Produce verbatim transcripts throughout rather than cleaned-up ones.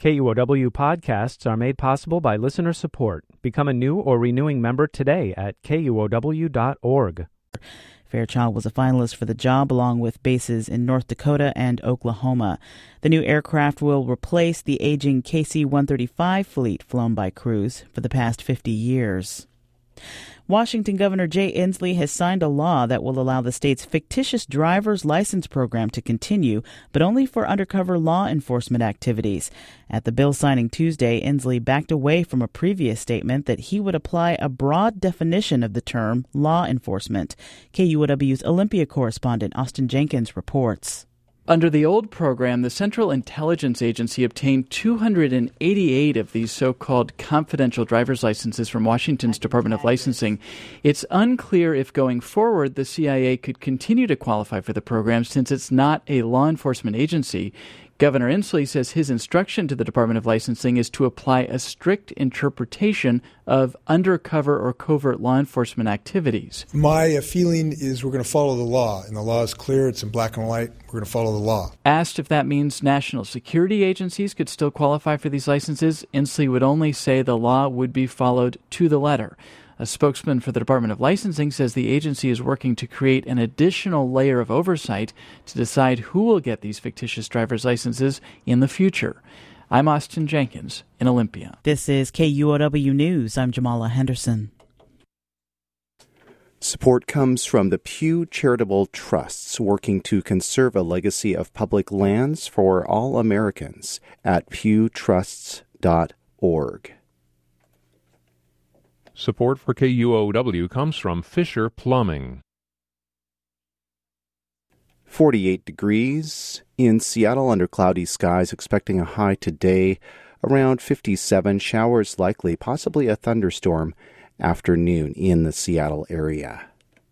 K U O W podcasts are made possible by listener support. Become a new or renewing member today at K U O W dot org. Fairchild was a finalist for the job along with bases in North Dakota and Oklahoma. The new aircraft will replace the aging K C one thirty-five fleet flown by Cruise for the past fifty years. Washington Governor Jay Inslee has signed a law that will allow the state's fictitious driver's license program to continue, but only for undercover law enforcement activities. At the bill signing Tuesday, Inslee backed away from a previous statement that he would apply a broad definition of the term law enforcement. K U O W's Olympia correspondent Austin Jenkins reports. Under the old program, the Central Intelligence Agency obtained two hundred eighty-eight of these so-called confidential driver's licenses from Washington's Department of Licensing. It's unclear if going forward the C I A could continue to qualify for the program since it's not a law enforcement agency. Governor Inslee says his instruction to the Department of Licensing is to apply a strict interpretation of undercover or covert law enforcement activities. My feeling is we're going to follow the law, and the law is clear. It's in black and white. We're going to follow the law. Asked if that means national security agencies could still qualify for these licenses, Inslee would only say the law would be followed to the letter. A spokesman for the Department of Licensing says the agency is working to create an additional layer of oversight to decide who will get these fictitious driver's licenses in the future. I'm Austin Jenkins in Olympia. This is K U O W News. I'm Jamala Henderson. Support comes from the Pew Charitable Trusts, working to conserve a legacy of public lands for all Americans at pew trusts dot org. Support for K U O W comes from Fisher Plumbing. forty-eight degrees in Seattle under cloudy skies, expecting a high today around fifty-seven. Showers likely, possibly a thunderstorm afternoon in the Seattle area.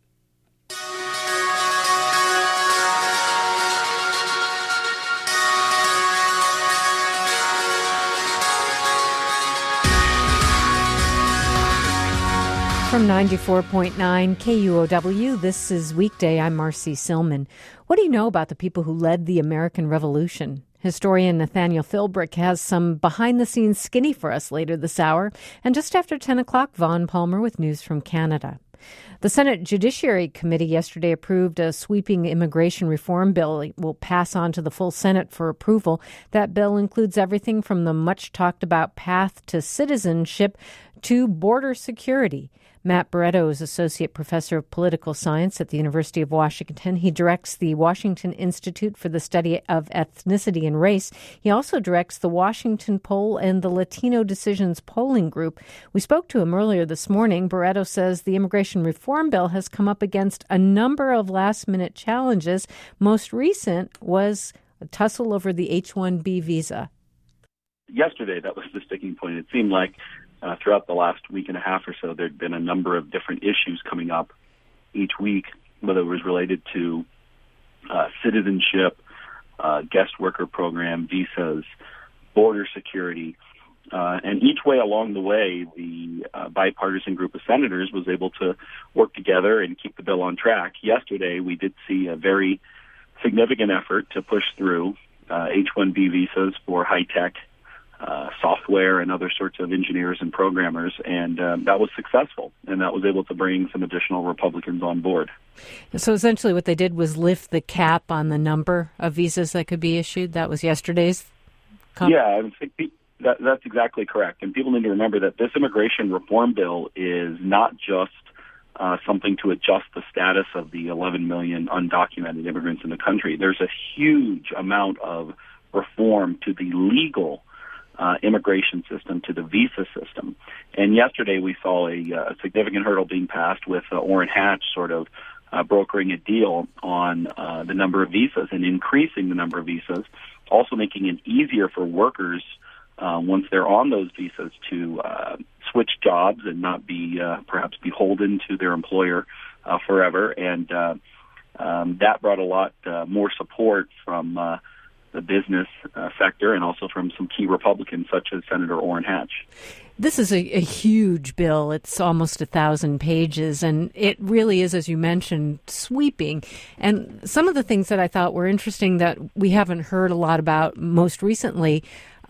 From ninety-four point nine K U O W, this is Weekday. I'm Marcy Silman. What do you know about the people who led the American Revolution? Historian Nathaniel Philbrick has some behind-the-scenes skinny for us later this hour. And just after ten o'clock, Vaughn Palmer with news from Canada. The Senate Judiciary Committee yesterday approved a sweeping immigration reform bill. It will pass on to the full Senate for approval. That bill includes everything from the much-talked-about path to citizenship to border security. Matt Barretto is Associate Professor of Political Science at the University of Washington. He directs the Washington Institute for the Study of Ethnicity and Race. He also directs the Washington Poll and the Latino Decisions polling group. We spoke to him earlier this morning. Barretto says the immigration reform bill has come up against a number of last-minute challenges. Most recent was a tussle over the H one B visa. Yesterday, that was the sticking point. It seemed like Uh, throughout the last week and a half or so, there'd been a number of different issues coming up each week, whether it was related to uh, citizenship, uh, guest worker program, visas, border security. Uh, and each way along the way, the uh, bipartisan group of senators was able to work together and keep the bill on track. Yesterday, we did see a very significant effort to push through uh, H one B visas for high-tech Uh, software and other sorts of engineers and programmers, and um, that was successful, and that was able to bring some additional Republicans on board. So essentially what they did was lift the cap on the number of visas that could be issued. That was yesterday's comp- Yeah, I think that, that's exactly correct. And people need to remember that this immigration reform bill is not just uh, something to adjust the status of the eleven million undocumented immigrants in the country. There's a huge amount of reform to the legal Uh, immigration system, to the visa system. And yesterday we saw a, uh, significant hurdle being passed with uh, Orrin Hatch sort of uh, brokering a deal on uh, the number of visas and increasing the number of visas, also making it easier for workers uh, once they're on those visas to uh, switch jobs and not be uh, perhaps beholden to their employer uh, forever. And uh, um, that brought a lot uh, more support from uh, the business uh, sector and also from some key Republicans such as Senator Orrin Hatch. This is a, a huge bill. It's almost a thousand pages, and it really is, as you mentioned, sweeping. And some of the things that I thought were interesting that we haven't heard a lot about most recently,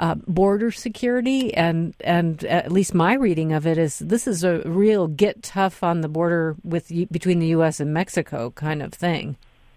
uh, border security. And, and at least my reading of it is this is a real get tough on the border with between the U S and Mexico kind of thing.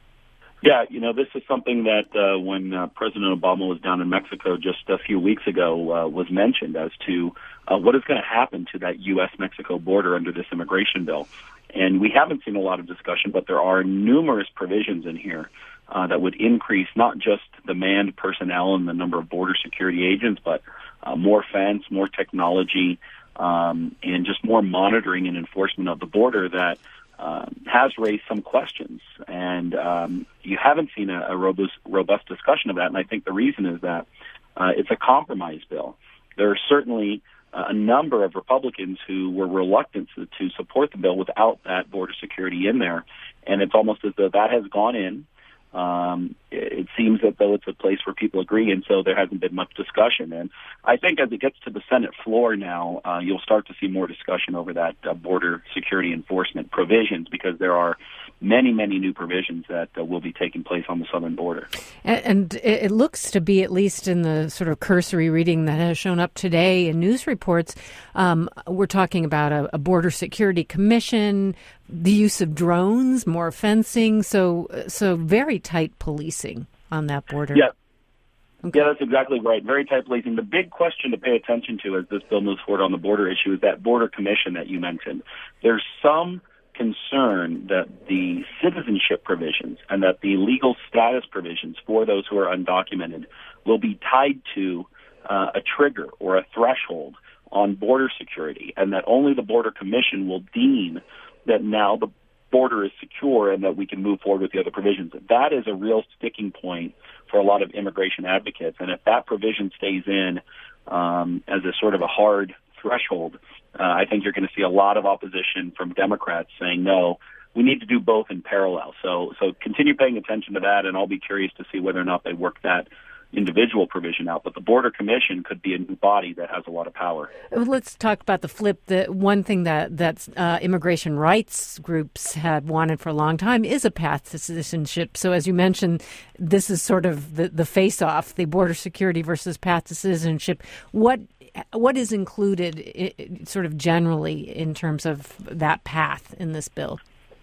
Yeah, you know, this is something that uh, when uh, President Obama was down in Mexico just a few weeks ago uh, was mentioned as to uh, what is going to happen to that U S Mexico border under this immigration bill. And we haven't seen a lot of discussion, but there are numerous provisions in here uh, that would increase not just the manned personnel and the number of border security agents, but uh, more fence, more technology, um, and just more monitoring and enforcement of the border that Uh, has raised some questions, and um, you haven't seen a, a robust, robust discussion of that. And I think the reason is that uh, it's a compromise bill. There are certainly uh, a number of Republicans who were reluctant to, to support the bill without that border security in there, and it's almost as though that has gone in. Um, it, it seems that though it's a place where people agree, and so there hasn't been much discussion. And I think as it gets to the Senate floor now, uh, you'll start to see more discussion over that uh, border security enforcement provisions, because there are many, many new provisions that uh, will be taking place on the southern border. And, and it looks to be, at least in the sort of cursory reading that has shown up today in news reports, um, we're talking about a, a border security commission, the use of drones, more fencing, so so very tight policing on that border. Yeah. Okay. Yeah, that's exactly right. Very tight policing. The big question to pay attention to as this bill moves forward on the border issue is that border commission that you mentioned. There's some concern that the citizenship provisions and that the legal status provisions for those who are undocumented will be tied to uh, a trigger or a threshold on border security, and that only the border commission will deem that now the border is secure and that we can move forward with the other provisions. That is a real sticking point for a lot of immigration advocates. And if that provision stays in um, as a sort of a hard threshold, uh, I think you're going to see a lot of opposition from Democrats saying, no, we need to do both in parallel. So, so continue paying attention to that, and I'll be curious to see whether or not they work that individual provision out. But the Border Commission could be a new body that has a lot of power. Let's talk about the flip. The one thing that that uh, immigration rights groups had wanted for a long time is a path to citizenship. So as you mentioned, this is sort of the, the face-off, the border security versus path to citizenship. What what is included sort of generally in terms of that path in this bill?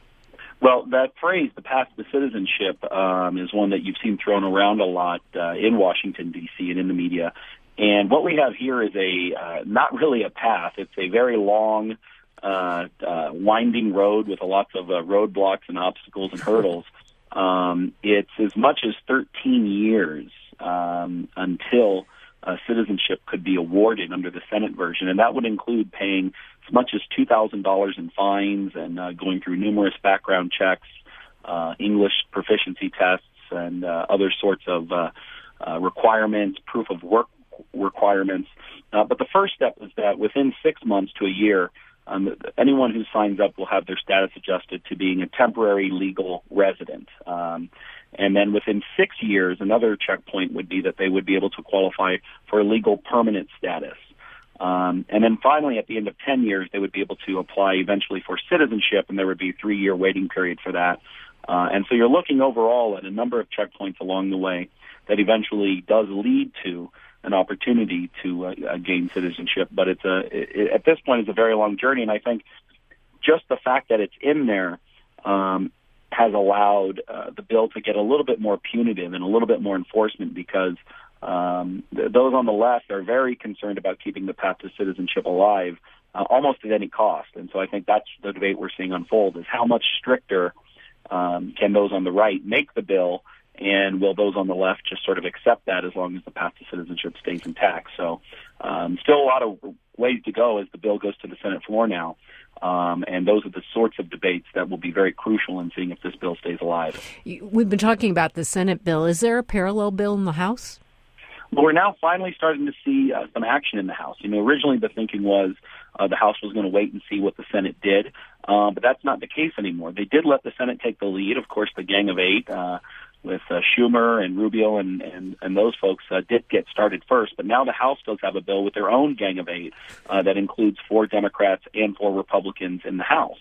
Well, that phrase, the path to citizenship, um, is one that you've seen thrown around a lot uh, in Washington, D C and in the media. And what we have here is a uh, not really a path. It's a very long, uh, uh, winding road with lots of uh, roadblocks and obstacles and hurdles. Um, it's as much as thirteen years um, until uh, citizenship could be awarded under the Senate version, and that would include paying as much as two thousand dollars in fines and uh, going through numerous background checks, uh, English proficiency tests, and uh, other sorts of uh, uh, requirements, proof of work requirements. Uh, but the first step is that within six months to a year, um, anyone who signs up will have their status adjusted to being a temporary legal resident. Um, And then within six years, another checkpoint would be that they would be able to qualify for a legal permanent status. Um, and then finally, at the end of ten years, they would be able to apply eventually for citizenship, and there would be a three-year waiting period for that. Uh, and so you're looking overall at a number of checkpoints along the way that eventually does lead to an opportunity to uh, uh, gain citizenship. But it's a it, at this point, it's a very long journey, and I think just the fact that it's in there um, has allowed uh, the bill to get a little bit more punitive and a little bit more enforcement, because um, th- those on the left are very concerned about keeping the path to citizenship alive uh, almost at any cost. And so I think that's the debate we're seeing unfold, is how much stricter um, can those on the right make the bill, and will those on the left just sort of accept that as long as the path to citizenship stays intact? So um, still a lot of ways to go as the bill goes to the Senate floor now. Um, and those are the sorts of debates that will be very crucial in seeing if this bill stays alive. We've been talking about the Senate bill. Is there a parallel bill in the House? Well, we're now finally starting to see uh, some action in the House. You know, originally the thinking was uh, the House was going to wait and see what the Senate did, uh, but that's not the case anymore. They did let the Senate take the lead. Of course, the Gang of Eight, uh, with uh, Schumer and Rubio and, and, and those folks uh, did get started first. But now the House does have a bill with their own gang of eight uh, that includes four Democrats and four Republicans in the House.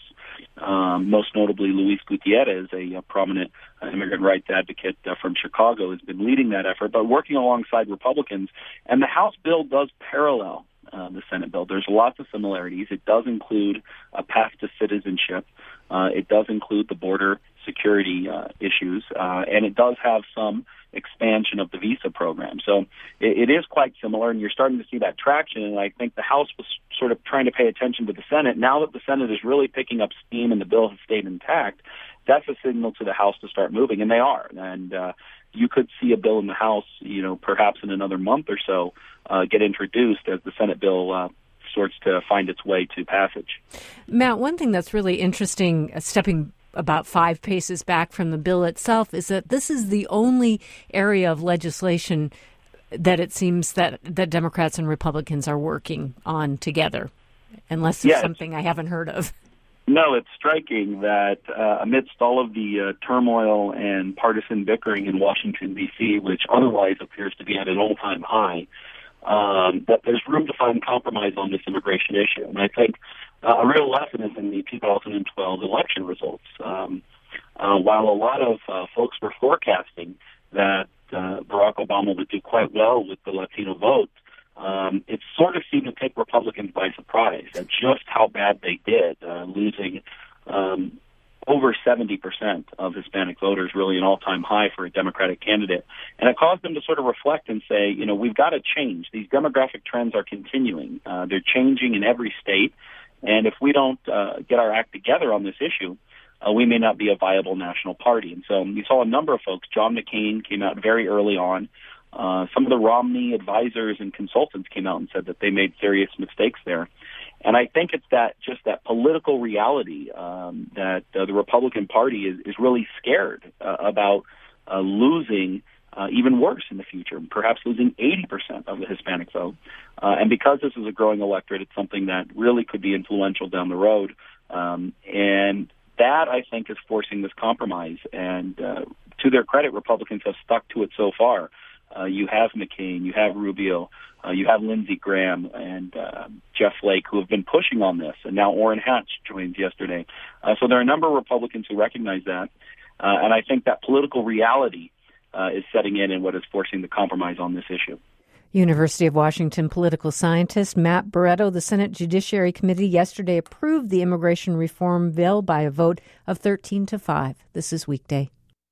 Um, most notably, Luis Gutierrez, a, a prominent uh, immigrant rights advocate uh, from Chicago, has been leading that effort, but working alongside Republicans. And the House bill does parallel uh, the Senate bill. There's lots of similarities. It does include a path to citizenship. Uh, it does include the border security uh, issues, uh, and it does have some expansion of the visa program. So it, it is quite similar, and you're starting to see that traction, and I think the House was sort of trying to pay attention to the Senate. Now that the Senate is really picking up steam and the bill has stayed intact, that's a signal to the House to start moving, and they are. And uh, you could see a bill in the House, you know, perhaps in another month or so, uh, get introduced as the Senate bill uh, sorts to find its way to passage. Matt, one thing that's really interesting, uh, stepping about five paces back from the bill itself, is that this is the only area of legislation that it seems that, that Democrats and Republicans are working on together, unless there's yeah, something I haven't heard of. No, it's striking that uh, amidst all of the uh, turmoil and partisan bickering in Washington, D C, which otherwise appears to be at an all-time high, um, that there's room to find compromise on this immigration issue. And I think uh, a real lesson is in the two thousand twelve election results. Um, uh, while a lot of uh, folks were forecasting that uh, Barack Obama would do quite well with the Latino vote, um, it sort of seemed to take Republicans by surprise at just how bad they did, uh, losing um, over seventy percent of Hispanic voters, really an all-time high for a Democratic candidate. And it caused them to sort of reflect and say, you know, we've got to change. These demographic trends are continuing. Uh, they're changing in every state. And if we don't uh, get our act together on this issue, uh, we may not be a viable national party. And so we saw a number of folks. John McCain came out very early on. Uh, some of the Romney advisors and consultants came out and said that they made serious mistakes there. And I think it's that just that political reality um, that uh, the Republican Party is, is really scared uh, about uh, losing uh, even worse in the future, perhaps losing eighty percent of the Hispanic vote. Uh, and because this is a growing electorate, it's something that really could be influential down the road. Um, and that, I think, is forcing this compromise. And uh, to their credit, Republicans have stuck to it so far. Uh, you have McCain, you have Rubio, uh, you have Lindsey Graham and uh, Jeff Flake, who have been pushing on this, and now Orrin Hatch joined yesterday. Uh, so there are a number of Republicans who recognize that, uh, and I think that political reality uh, is setting in and what is forcing the compromise on this issue. University of Washington political scientist Matt Barretto, the Senate Judiciary Committee yesterday approved the immigration reform bill by a vote of thirteen to five. This is Weekday.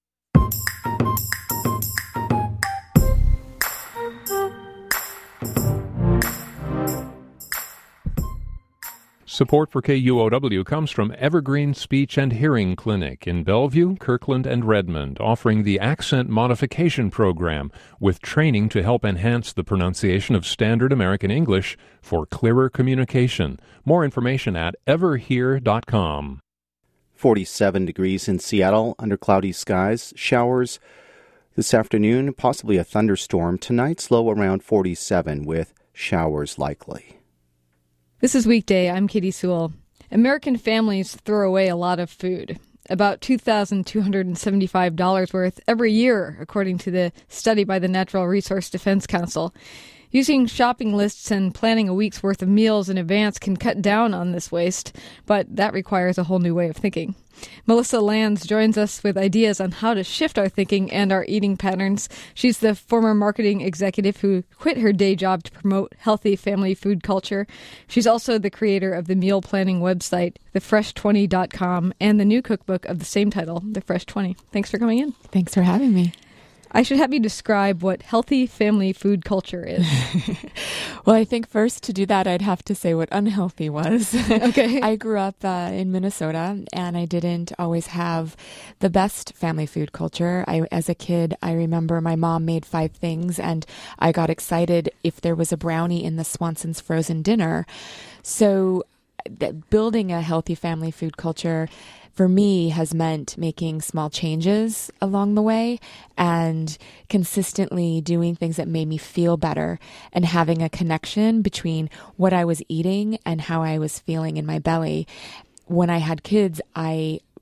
Support for K U O W comes from Evergreen Speech and Hearing Clinic in Bellevue, Kirkland, and Redmond, offering the Accent Modification Program with training to help enhance the pronunciation of standard American English for clearer communication. More information at everhear dot com. forty-seven degrees in Seattle, under cloudy skies, showers this afternoon, possibly a thunderstorm. Tonight's low around forty-seven with showers likely. This is Weekday. I'm Katie Sewell. American families throw away a lot of food, about two thousand two hundred seventy-five dollars worth every year, according to the study by the Natural Resource Defense Council. Using shopping lists and planning a week's worth of meals in advance can cut down on this waste, but that requires a whole new way of thinking. Melissa Lands joins us with ideas on how to shift our thinking and our eating patterns. She's the former marketing executive who quit her day job to promote healthy family food culture. She's also the creator of the meal planning website, the fresh twenty dot com, and the new cookbook of the same title, The Fresh twenty. Thanks for coming in. Thanks for having me. I should have you describe what healthy family food culture is. Well, I think first to do that, I'd have to say what unhealthy was. Okay. I grew up uh, in Minnesota, and I didn't always have the best family food culture. I, as a kid, I remember my mom made five things, and I got excited if there was a brownie in the Swanson's frozen dinner. So th- building a healthy family food culture for me has meant making small changes along the way and consistently doing things that made me feel better and having a connection between what I was eating and how I was feeling in my belly. When I had kids, I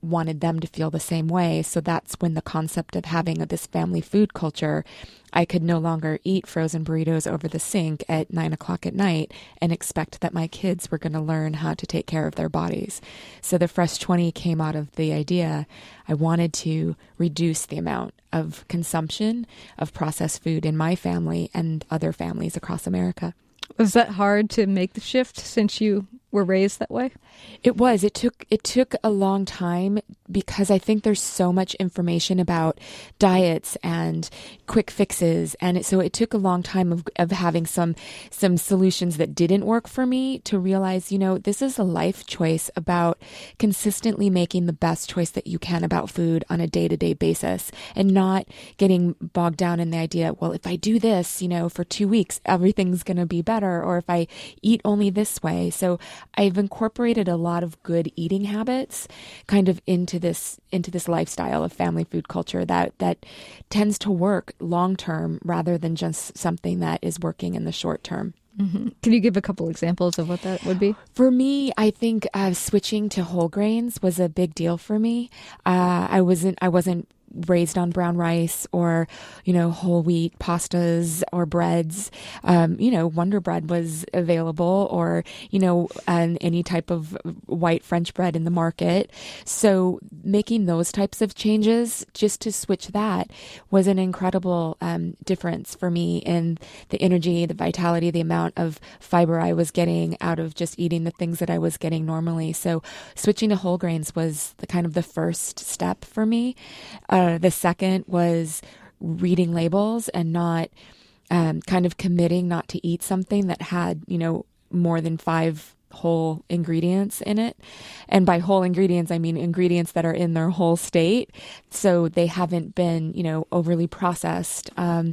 wanted them to feel the same way. So that's when the concept of having this family food culture, I could no longer eat frozen burritos over the sink at nine o'clock at night and expect that my kids were going to learn how to take care of their bodies. So the Fresh twenty came out of the idea I wanted to reduce the amount of consumption of processed food in my family and other families across America. Was that hard to make the shift since you were raised that way? It was. It took it took a long time because I think there's so much information about diets and quick fixes, and it, so it took a long time of of having some some solutions that didn't work for me to realize, you know, this is a life choice about consistently making the best choice that you can about food on a day-to-day basis, and not getting bogged down in the idea, well, if I do this, you know, for two weeks, everything's going to be better, or if I eat only this way. So I've incorporated a lot of good eating habits kind of into this into this lifestyle of family food culture that that tends to work long term rather than just something that is working in the short term. Mm-hmm. Can you give a couple examples of what that would be? For me, I think uh, switching to whole grains was a big deal for me. Uh, I wasn't I wasn't raised on brown rice or, you know, whole wheat pastas or breads. Um, you know, Wonder Bread was available, or, you know, um, any type of white French bread in the market. So making those types of changes just to switch that was an incredible um, difference for me in the energy, the vitality, the amount of fiber I was getting out of just eating the things that I was getting normally. So switching to whole grains was the kind of the first step for me. Uh, the second was reading labels and not um, kind of committing not to eat something that had, you know, more than five whole ingredients in it. And by whole ingredients, I mean ingredients that are in their whole state. So they haven't been, you know, overly processed. Um,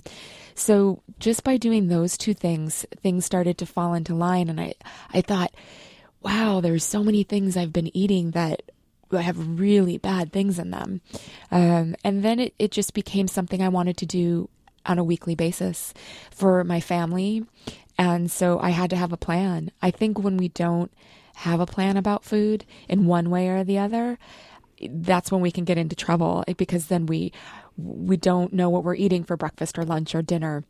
so just by doing those two things, things started to fall into line. And I, I thought, wow, there's so many things I've been eating that have really bad things in them. Um, and then it, it just became something I wanted to do on a weekly basis for my family. And so I had to have a plan. I think when we don't have a plan about food in one way or the other, that's when we can get into trouble, because then we we don't know what we're eating for breakfast or lunch or dinner.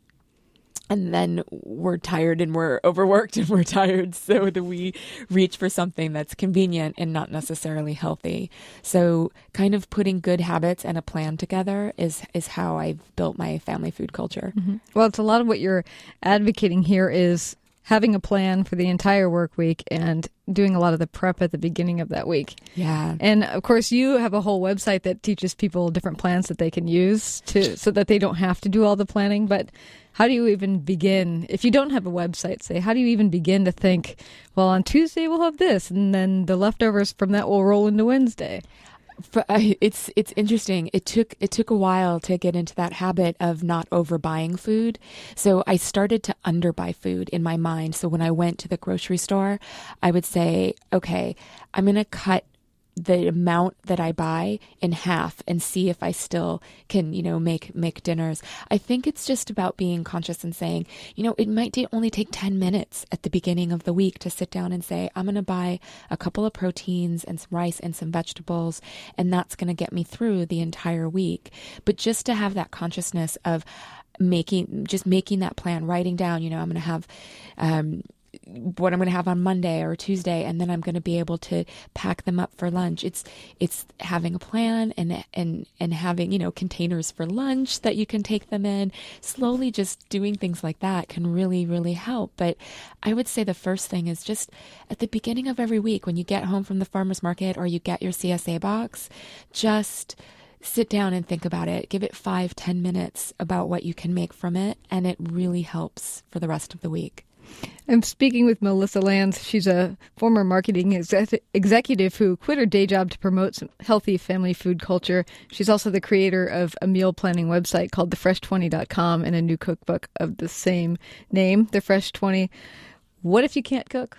And then we're tired and we're overworked and we're tired, so that we reach for something that's convenient and not necessarily healthy. So kind of putting good habits and a plan together is, is how I've built my family food culture. Mm-hmm. Well, it's a lot of what you're advocating here is having a plan for the entire work week and doing a lot of the prep at the beginning of that week. Yeah. And of course, you have a whole website that teaches people different plans that they can use to so that they don't have to do all the planning. But how do you even begin? If you don't have a website, say, how do you even begin to think, well, on Tuesday we'll have this, and then the leftovers from that will roll into Wednesday? For, uh, it's it's interesting. It took it took a while to get into that habit of not overbuying food. So I started to underbuy food in my mind. So when I went to the grocery store, I would say, okay, I'm going to cut the amount that I buy in half and see if I still can, you know, make make dinners. I think it's just about being conscious and saying, you know, it might t- only take ten minutes at the beginning of the week to sit down and say, I'm going to buy a couple of proteins and some rice and some vegetables, and that's going to get me through the entire week. But just to have that consciousness of making, just making that plan, writing down, you know, I'm going to have, um, what I'm going to have on Monday or Tuesday, and then I'm going to be able to pack them up for lunch. It's it's having a plan and and and having, you know, containers for lunch that you can take them in. Slowly just doing things like that can really, really help. But I would say the first thing is just at the beginning of every week when you get home from the farmer's market or you get your C S A box, just sit down and think about it. Give it five, ten minutes about what you can make from it, and it really helps for the rest of the week. I'm speaking with Melissa Lands. She's a former marketing exec- executive who quit her day job to promote some healthy family food culture. She's also the creator of a meal planning website called the fresh twenty dot com and a new cookbook of the same name, The Fresh twenty. What if you can't cook?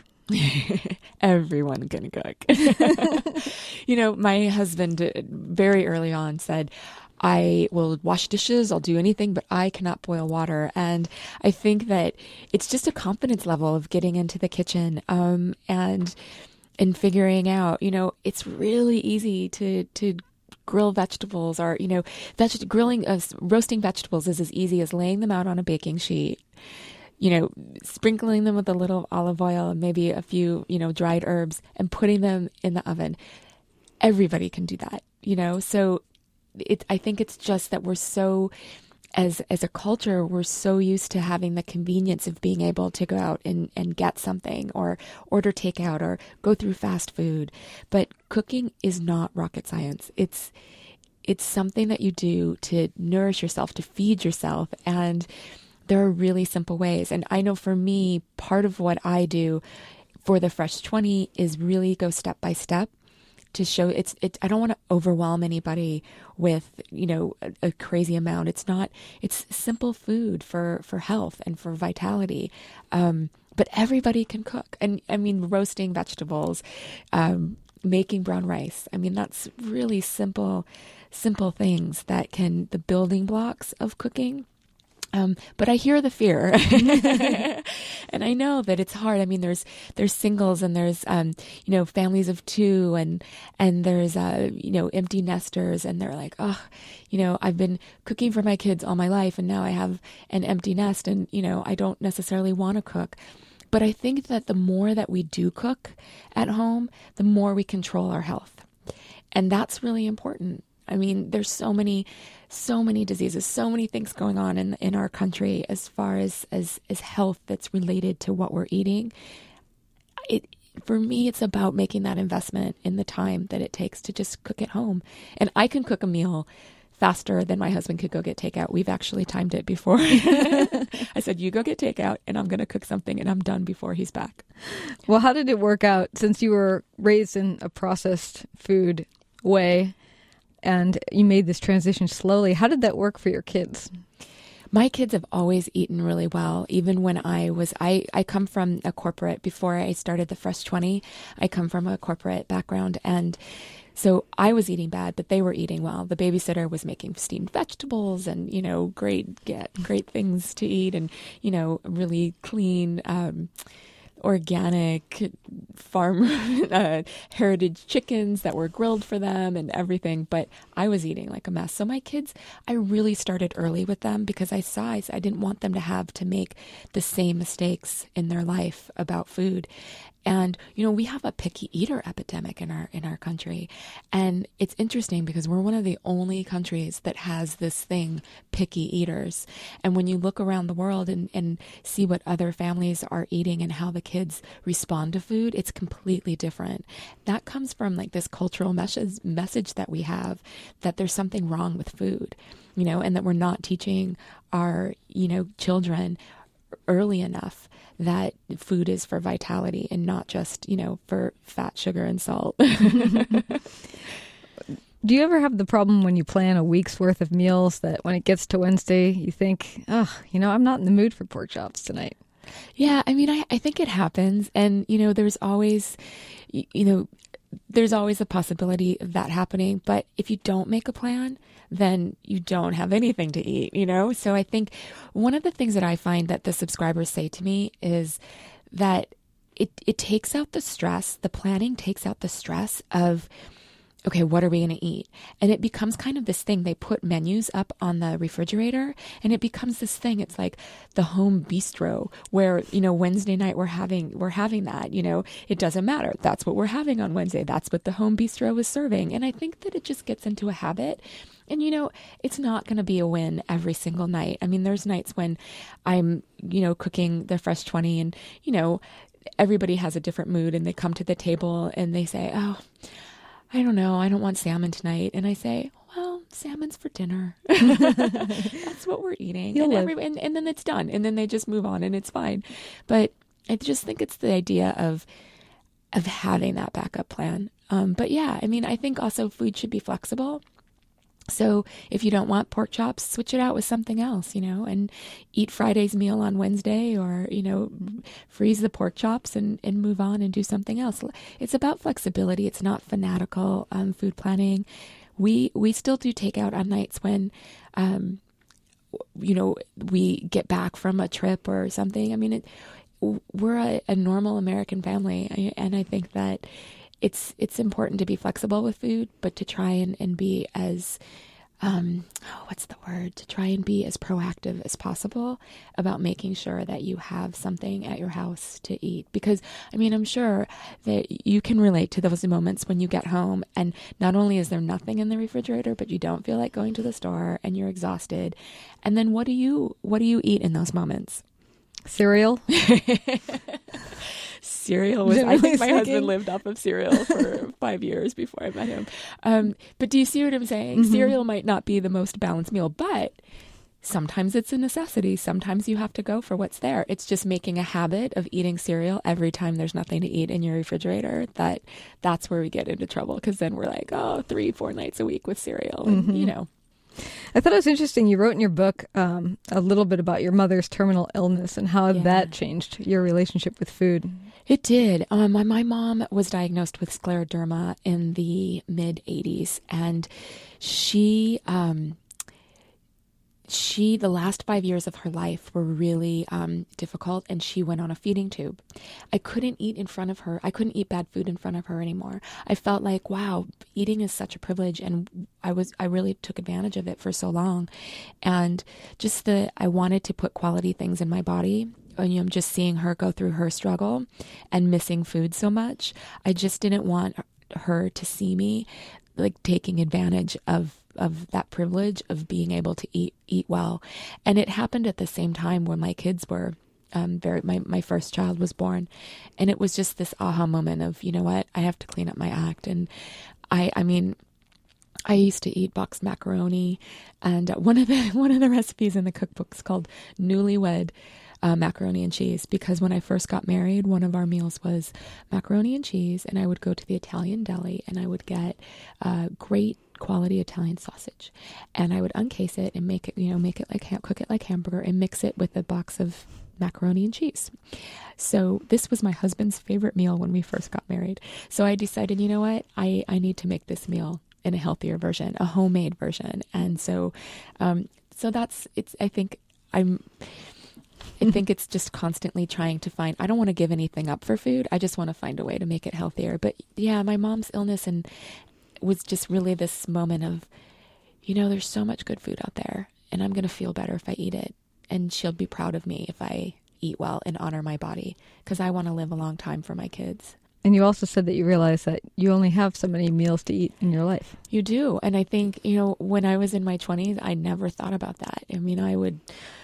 Everyone can cook. You know, my husband very early on said, I will wash dishes, I'll do anything, but I cannot boil water. And I think that it's just a confidence level of getting into the kitchen. Um, and and figuring out, you know, it's really easy to, to grill vegetables, or, you know, veg- grilling, uh, roasting vegetables is as easy as laying them out on a baking sheet, you know, sprinkling them with a little olive oil and maybe a few, you know, dried herbs and putting them in the oven. Everybody can do that, you know? So it, I think it's just that we're so, as, as a culture, we're so used to having the convenience of being able to go out and, and get something, or order takeout, or go through fast food. But cooking is not rocket science. It's, it's something that you do to nourish yourself, to feed yourself. And there are really simple ways. And I know for me, part of what I do for the Fresh twenty is really go step by step to show it's, it, I don't want to overwhelm anybody with, you know, a, a crazy amount. It's not, it's simple food for, for health and for vitality. Um, but everybody can cook. And I mean, roasting vegetables, um, making brown rice. I mean, that's really simple, simple things that can, the building blocks of cooking. Um, but I hear the fear and I know that it's hard. I mean, there's, there's singles and there's, um, you know, families of two, and, and there's, uh, you know, empty nesters, and they're like, oh, you know, I've been cooking for my kids all my life, and now I have an empty nest, and, you know, I don't necessarily want to cook. But I think that the more that we do cook at home, the more we control our health. And that's really important. I mean, there's so many, so many diseases, so many things going on in in our country as far as, as, as health that's related to what we're eating. It, for me, it's about making that investment in the time that it takes to just cook at home. And I can cook a meal faster than my husband could go get takeout. We've actually timed it before. I said, you go get takeout and I'm going to cook something, and I'm done before he's back. Well, how did it work out, since you were raised in a processed food way and you made this transition slowly? How did that work for your kids? My kids have always eaten really well. Even when I was, I, I come from a corporate, before I started the Fresh twenty, I come from a corporate background. And so I was eating bad, but they were eating well. The babysitter was making steamed vegetables and, you know, great, get great things to eat, and, you know, really clean, um, organic farm uh, heritage chickens that were grilled for them and everything. But I was eating like a mess. So my kids, I really started early with them because I saw I, I didn't want them to have to make the same mistakes in their life about food. And, you know, we have a picky eater epidemic in our in our country. And it's interesting because we're one of the only countries that has this thing, picky eaters. And when you look around the world and, and see what other families are eating and how the kids respond to food, it's completely different. That comes from like this cultural message, message that we have that there's something wrong with food, you know, and that we're not teaching our, you know, children early enough that food is for vitality and not just, you know, for fat, sugar, and salt. Do you ever have the problem when you plan a week's worth of meals that when it gets to Wednesday, you think, oh, you know, I'm not in the mood for pork chops tonight? Yeah, I mean, I, I think it happens. And, you know, there's always, you, you know, there's always a possibility of that happening. But if you don't make a plan, then you don't have anything to eat, you know? So I think one of the things that I find that the subscribers say to me is that it, it takes out the stress, the planning takes out the stress of, okay, what are we going to eat? And it becomes kind of this thing. They put menus up on the refrigerator and it becomes this thing. It's like the home bistro where, you know, Wednesday night we're having, we're having that, you know, it doesn't matter. That's what we're having on Wednesday. That's what the home bistro is serving. And I think that it just gets into a habit. And, you know, it's not going to be a win every single night. I mean, there's nights when I'm, you know, cooking the Fresh twenty and, you know, everybody has a different mood and they come to the table and they say, oh, I don't know, I don't want salmon tonight. And I say, well, salmon's for dinner. That's what we're eating. And, every, and, and then it's done. And then they just move on and it's fine. But I just think it's the idea of of having that backup plan. Um, but yeah, I mean, I think also food should be flexible. So if you don't want pork chops, switch it out with something else, you know, and eat Friday's meal on Wednesday, or, you know, freeze the pork chops and, and move on and do something else. It's about flexibility. It's not fanatical um, food planning. We we still do takeout on nights when, um, you know, we get back from a trip or something. I mean, it, we're a, a normal American family. And I think that it's it's important to be flexible with food, but to try and, and be as, um, oh, what's the word? To try and be as proactive as possible about making sure that you have something at your house to eat. Because, I mean, I'm sure that you can relate to those moments when you get home and not only is there nothing in the refrigerator, but you don't feel like going to the store and you're exhausted. And then what do you, what do you eat in those moments? Cereal. Cereal was, I think my husband lived off of cereal for five years before I met him. Um, but do you see what I'm saying? Mm-hmm. Cereal might not be the most balanced meal, but sometimes it's a necessity. Sometimes you have to go for what's there. It's just making a habit of eating cereal every time there's nothing to eat in your refrigerator. That that's where we get into trouble, because then we're like, oh, three, four nights a week with cereal. And, mm-hmm. you know. I thought it was interesting. You wrote in your book um, a little bit about your mother's terminal illness and how yeah. that changed your relationship with food. It did. Um, my, my mom was diagnosed with scleroderma in the mid eighties, and she, um, she, the last five years of her life were really um, difficult, and she went on a feeding tube. I couldn't eat in front of her. I couldn't eat bad food in front of her anymore. I felt like, wow, eating is such a privilege, and I was, I really took advantage of it for so long. And just the, I wanted to put quality things in my body. And, you know, just seeing her go through her struggle and missing food so much, I just didn't want her to see me like taking advantage of of that privilege of being able to eat eat well. And it happened at the same time when my kids were um, very my my first child was born, and it was just this aha moment of, you know what, I have to clean up my act. And I I mean. I used to eat boxed macaroni, and one of the one of the recipes in the cookbook is called newlywed uh, macaroni and cheese, because when I first got married, one of our meals was macaroni and cheese, and I would go to the Italian deli and I would get uh, great quality Italian sausage, and I would uncase it and make it, you know, make it like cook it like hamburger and mix it with a box of macaroni and cheese. So this was my husband's favorite meal when we first got married. So I decided, you know what, I, I need to make this meal in a healthier version, a homemade version. And so, um, so that's, it's, I think I'm, I think it's just constantly trying to find, I don't want to give anything up for food. I just want to find a way to make it healthier. But yeah, my mom's illness and was just really this moment of, you know, there's so much good food out there, and I'm going to feel better if I eat it. And she'll be proud of me if I eat well and honor my body, because I want to live a long time for my kids. And you also said that you realize that you only have so many meals to eat in your life. You do. And I think, you know, when I was in my twenties, I never thought about that. I mean, I would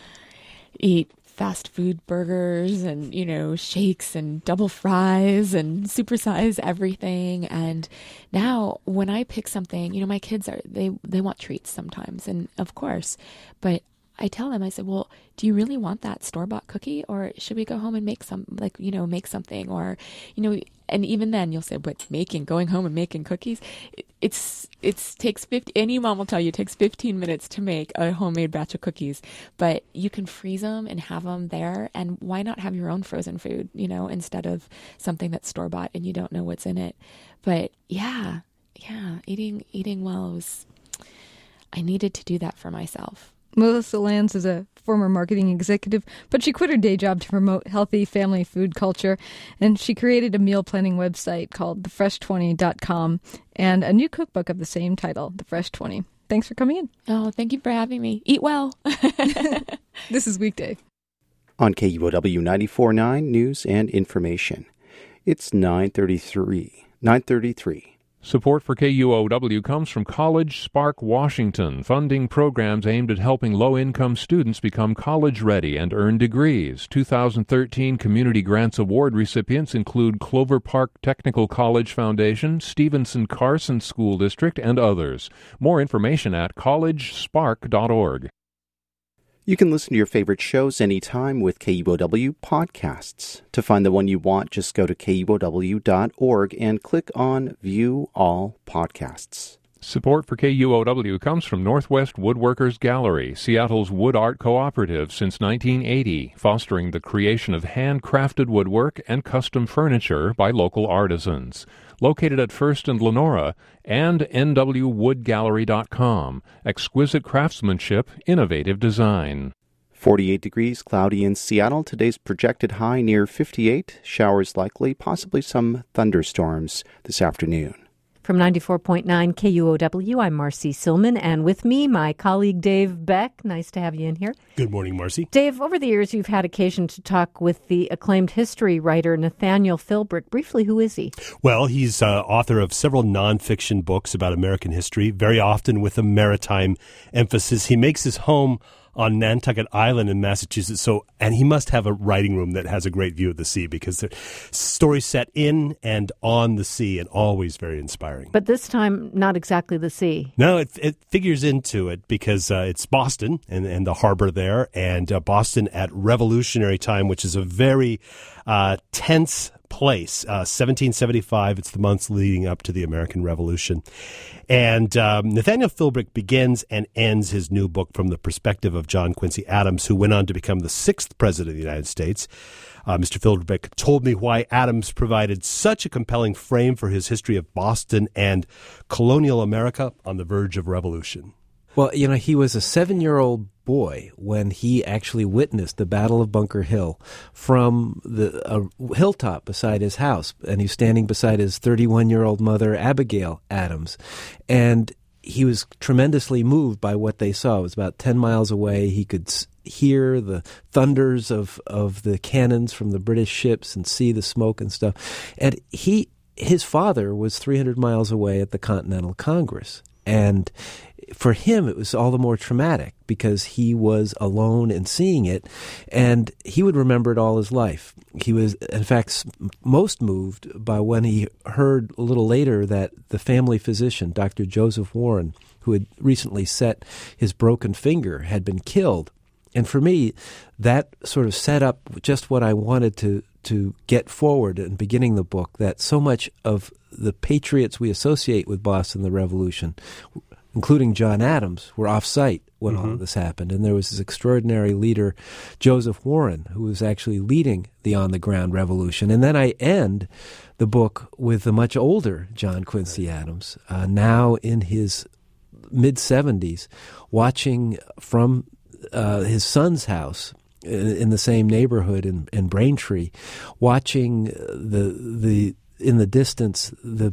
eat fast food burgers and, you know, shakes and double fries and supersize everything. And now when I pick something, you know, my kids are, they, they want treats sometimes. And of course, but I tell them, I said, well, do you really want that store-bought cookie, or should we go home and make some, like, you know, make something? Or, you know, and even then you'll say, but making, going home and making cookies, it's, it's takes fifty, any mom will tell you it takes fifteen minutes to make a homemade batch of cookies, but you can freeze them and have them there. And why not have your own frozen food, you know, instead of something that's store-bought and you don't know what's in it. But yeah, yeah, eating, eating well was, I needed to do that for myself. Melissa Lanz is a former marketing executive, but she quit her day job to promote healthy family food culture, and she created a meal planning website called the fresh twenty dot com and a new cookbook of the same title, The Fresh twenty. Thanks for coming in. Oh, thank you for having me. Eat well. This is Weekday. On K U O W ninety-four point nine News and Information. It's nine thirty-three. nine thirty-three. Support for K U O W comes from College Spark Washington, funding programs aimed at helping low-income students become college-ready and earn degrees. two thousand thirteen Community Grants Award recipients include Clover Park Technical College Foundation, Stevenson Carson School District, and others. More information at college spark dot org. You can listen to your favorite shows anytime with K U O W podcasts. To find the one you want, just go to K U O W dot org and click on View All Podcasts. Support for K U O W comes from Northwest Woodworkers Gallery, Seattle's wood art cooperative since nineteen eighty, fostering the creation of handcrafted woodwork and custom furniture by local artisans. Located at First and Lenora, and N W wood gallery dot com. Exquisite craftsmanship, innovative design. forty-eight degrees, cloudy in Seattle. Today's projected high near fifty-eight. Showers likely, possibly some thunderstorms this afternoon. From ninety-four point nine K U O W, I'm Marcy Silman, and with me, my colleague Dave Beck. Nice to have you in here. Good morning, Marcy. Dave, over the years, you've had occasion to talk with the acclaimed history writer Nathaniel Philbrick. Briefly, who is he? Well, he's uh, author of several nonfiction books about American history, very often with a maritime emphasis. He makes his home on Nantucket Island in Massachusetts. So, and he must have a writing room that has a great view of the sea because the stories set in and on the sea and always very inspiring. But this time, not exactly the sea. No, it, it figures into it because uh, it's Boston and, and the harbor there, and uh, Boston at Revolutionary time, which is a very uh, tense place. Uh, seventeen seventy-five, it's the months leading up to the American Revolution. And um, Nathaniel Philbrick begins and ends his new book from the perspective of John Quincy Adams, who went on to become the sixth president of the United States. Uh, Mister Philbrick told me why Adams provided such a compelling frame for his history of Boston and colonial America on the verge of revolution. Well, you know, he was a seven-year-old boy when he actually witnessed the Battle of Bunker Hill from the a hilltop beside his house, and he's standing beside his thirty-one-year-old mother, Abigail Adams, and he was tremendously moved by what they saw. It was about ten miles away. He could hear the thunders of, of the cannons from the British ships and see the smoke and stuff. And he his father was three hundred miles away at the Continental Congress, and for him, it was all the more traumatic because he was alone and seeing it, and he would remember it all his life. He was, in fact, most moved by when he heard a little later that the family physician, Doctor Joseph Warren, who had recently set his broken finger, had been killed. And for me, that sort of set up just what I wanted to, to get forward in beginning the book, that so much of the patriots we associate with Boston, the Revolution, including John Adams, were off-site when mm-hmm. all of this happened. And there was this extraordinary leader, Joseph Warren, who was actually leading the on-the-ground revolution. And then I end the book with a much older John Quincy Adams, uh, now in his mid-seventies, watching from uh, his son's house in, in the same neighborhood in, in Braintree, watching the the in the distance, the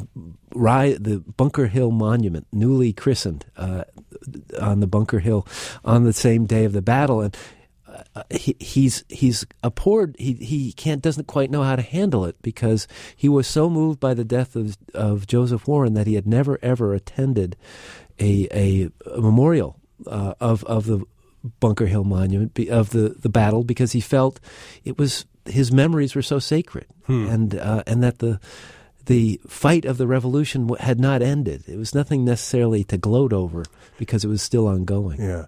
the Bunker Hill Monument, newly christened uh, on the Bunker Hill on the same day of the battle, and uh, he, he's he's abhorred. He he can't doesn't quite know how to handle it because he was so moved by the death of of Joseph Warren that he had never ever attended a a, a memorial uh, of of the Bunker Hill Monument of the, the battle because he felt it was. His memories were so sacred, hmm. and uh, and that the the fight of the revolution had not ended. It was nothing necessarily to gloat over because it was still ongoing. Yeah,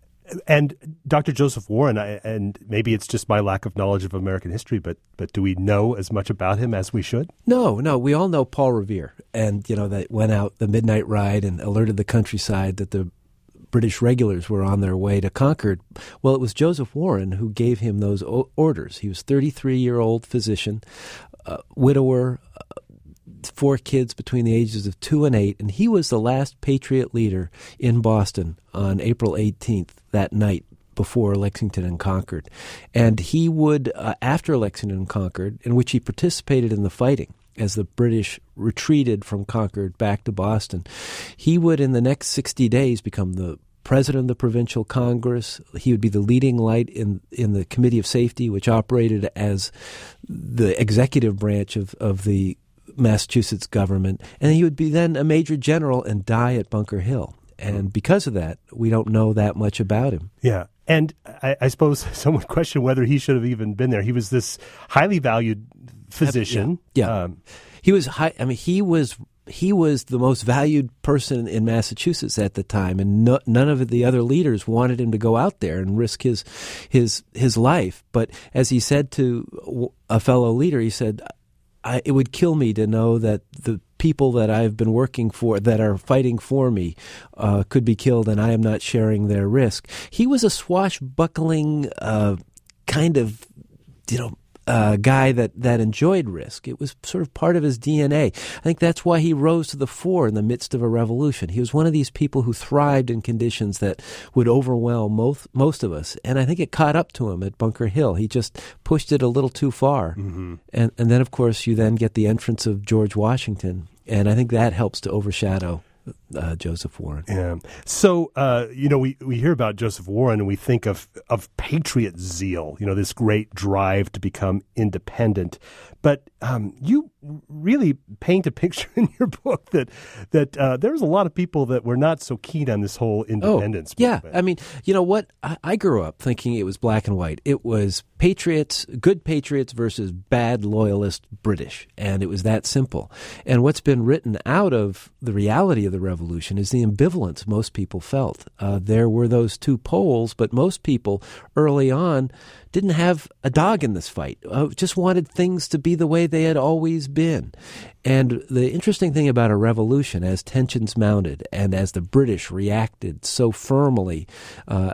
and Doctor Joseph Warren, I, and maybe it's just my lack of knowledge of American history, but but do we know as much about him as we should? No, no. We all know Paul Revere, and you know that went out the midnight ride and alerted the countryside that the British regulars were on their way to Concord. Well, it was Joseph Warren who gave him those o- orders. He was a thirty-three-year-old physician, uh, widower, uh, four kids between the ages of two and eight, and he was the last Patriot leader in Boston on April eighteenth, that night before Lexington and Concord. And he would, uh, after Lexington and Concord, in which he participated in the fighting, as the British retreated from Concord back to Boston, he would in the next sixty days become the president of the Provincial Congress. He would be the leading light in in the Committee of Safety, which operated as the executive branch of, of the Massachusetts government. And he would be then a major general and die at Bunker Hill. And because of that, we don't know that much about him. Yeah. And I, I suppose someone questioned whether he should have even been there. He was this highly valued physician. Yeah, yeah. Um, he was high. I mean, he was he was the most valued person in Massachusetts at the time, and no, none of the other leaders wanted him to go out there and risk his his his life. But as he said to a fellow leader, he said, I, "It would kill me to know that the people that I've been working for, that are fighting for me, uh, could be killed, and I am not sharing their risk." He was a swashbuckling uh, kind of, you know, a guy that, that enjoyed risk. It was sort of part of his D N A. I think that's why he rose to the fore in the midst of a revolution. He was one of these people who thrived in conditions that would overwhelm most, most of us. And I think it caught up to him at Bunker Hill. He just pushed it a little too far. Mm-hmm. And, and then, of course, you then get the entrance of George Washington. And I think that helps to overshadow Uh, Joseph Warren. Yeah. So, uh, you know, we, we hear about Joseph Warren and we think of, of patriot zeal, you know, this great drive to become independent. But um, you really paint a picture in your book that that uh, there's a lot of people that were not so keen on this whole independence oh, yeah. movement. I mean, you know what? I, I grew up thinking it was black and white. It was patriots, good patriots versus bad loyalist British. And it was that simple. And what's been written out of the reality of the revolution is the ambivalence most people felt. Uh, there were those two poles, but most people early on didn't have a dog in this fight, uh, just wanted things to be the way they had always been. And the interesting thing about a revolution, as tensions mounted and as the British reacted so firmly uh,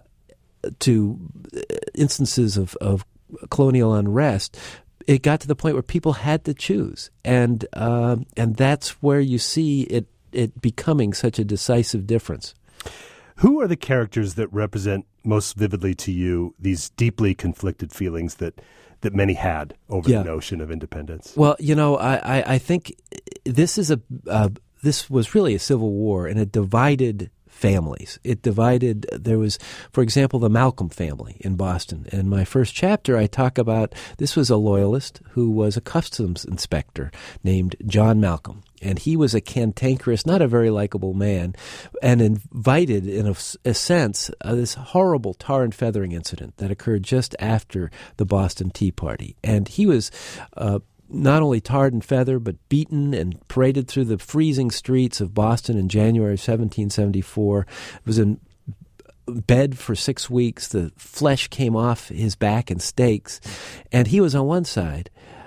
to instances of, of colonial unrest, it got to the point where people had to choose. And uh, and that's where you see it, it becoming such a decisive difference. Who are the characters that represent most vividly to you these deeply conflicted feelings that, that many had over yeah. the notion of independence? Well, you know, I, I, I think this is a uh, this was really a civil war, and it divided families. It divided, there was, for example, the Malcolm family in Boston. In my first chapter, I talk about, this was a loyalist who was a customs inspector named John Malcolm. And he was a cantankerous, not a very likable man, and invited, in a, a sense, uh, this horrible tar and feathering incident that occurred just after the Boston Tea Party. And he was uh, not only tarred and feathered, but beaten and paraded through the freezing streets of Boston in January of seventeen seventy-four. Was in bed for six weeks. The flesh came off his back in stakes. And he was on one side.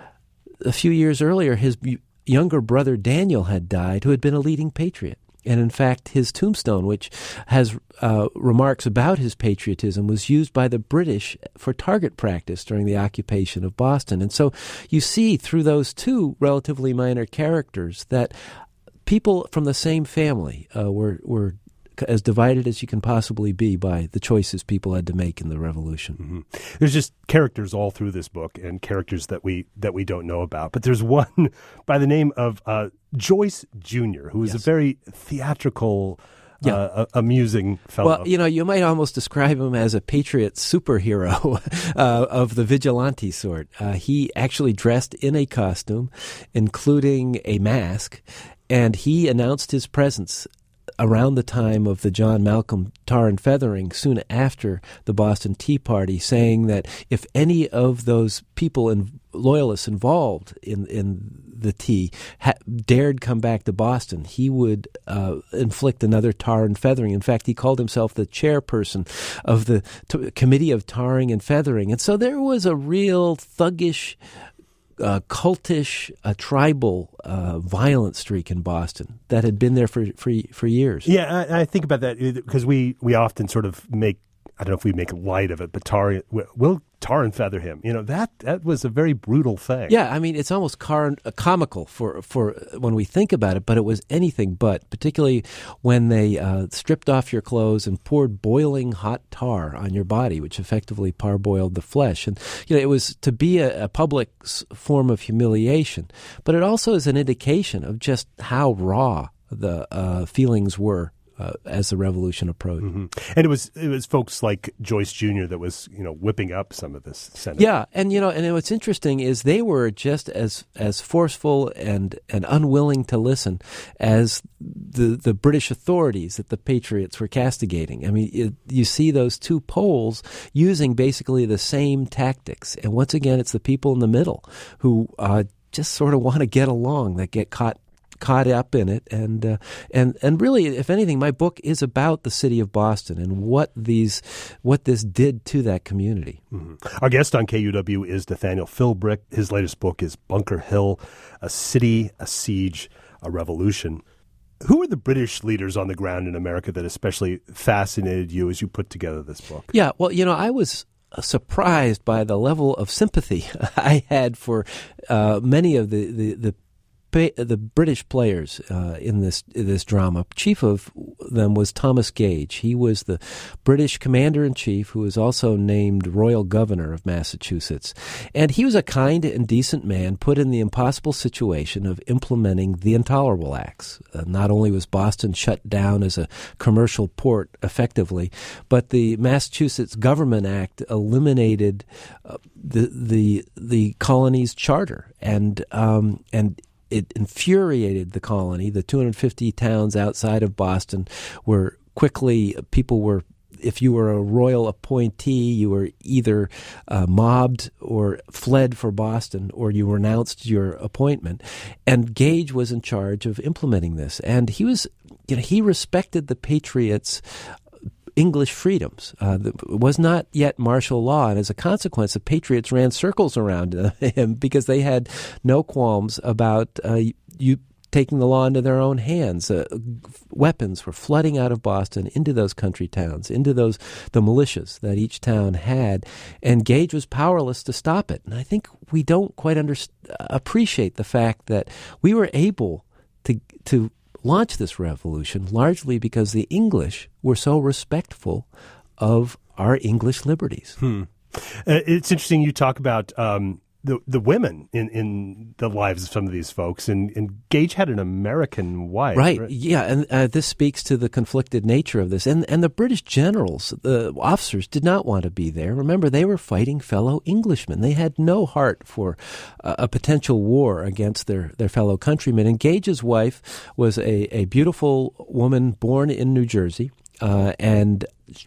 A few years earlier, his younger brother Daniel had died, who had been a leading patriot. And in fact, his tombstone, which has uh, remarks about his patriotism, was used by the British for target practice during the occupation of Boston. And so you see through those two relatively minor characters that people from the same family uh, were were as divided as you can possibly be by the choices people had to make in the revolution. Mm-hmm. There's just characters all through this book, and characters that we that we don't know about. But there's one by the name of uh, Joyce Junior, who is yes. a very theatrical, yeah. uh, amusing fellow. Well, you know, you might almost describe him as a patriot superhero uh, of the vigilante sort. Uh, he actually dressed in a costume, including a mask, and he announced his presence around the time of the John Malcolm tar and feathering, soon after the Boston Tea Party, saying that if any of those people and loyalists involved in in the tea ha- dared come back to Boston, he would uh, inflict another tar and feathering. In fact, he called himself the chairperson of the t- Committee of Tarring and Feathering. And so there was a real thuggish, Uh, cultish, uh, tribal, uh, violent streak in Boston that had been there for for, for years. Yeah, I, I think about that because we, we often sort of make, I don't know if we make light of it, but tar, we'll tar and feather him. You know, that that was a very brutal thing. Yeah, I mean, it's almost car- uh, comical for, for when we think about it, but it was anything but, particularly when they uh, stripped off your clothes and poured boiling hot tar on your body, which effectively parboiled the flesh. And, you know, it was to be a, a public form of humiliation, but it also is an indication of just how raw the uh, feelings were Uh, as the revolution approached. Mm-hmm. And it was it was folks like Joyce Junior that was, you know, whipping up some of this sentiment. Yeah, and you know, and what's interesting is they were just as as forceful and, and unwilling to listen as the the British authorities that the Patriots were castigating. I mean, it, you see those two poles using basically the same tactics, and once again, it's the people in the middle who uh, just sort of want to get along that get caught. caught up in it, and uh, and and really, if anything, my book is about the city of Boston and what these what this did to that community. Mm-hmm. Our guest on K U W is Nathaniel Philbrick. His latest book is Bunker Hill: A City, a Siege, a Revolution. Who are the British leaders on the ground in America that especially fascinated you as you put together this book? Yeah, well, you know, I was surprised by the level of sympathy I had for uh, many of the, the, the the British players uh, in this in this drama. Chief of them was Thomas Gage. He was the British commander-in-chief who was also named Royal Governor of Massachusetts. And he was a kind and decent man put in the impossible situation of implementing the Intolerable Acts. Uh, not only was Boston shut down as a commercial port effectively, but the Massachusetts Government Act eliminated uh, the the the colony's charter, and um, and it infuriated the colony. The two hundred fifty towns outside of Boston were quickly, people were, if you were a royal appointee, you were either uh, mobbed or fled for Boston, or you renounced your appointment. And Gage was in charge of implementing this. And he was, you know, he respected the Patriots' English freedoms. Uh, it was not yet martial law, and as a consequence, the Patriots ran circles around uh, him because they had no qualms about uh, you taking the law into their own hands. Uh, weapons were flooding out of Boston into those country towns, into those the militias that each town had, and Gage was powerless to stop it. And I think we don't quite under, appreciate the fact that we were able to to launch this revolution largely because the English were so respectful of our English liberties. Hmm. Uh, it's interesting you talk about um, the the women in, in the lives of some of these folks, and, and Gage had an American wife. Right, right? yeah, and uh, this speaks to the conflicted nature of this. And and the British generals, the officers, did not want to be there. Remember, they were fighting fellow Englishmen. They had no heart for uh, a potential war against their, their fellow countrymen. And Gage's wife was a, a beautiful woman born in New Jersey. Uh, and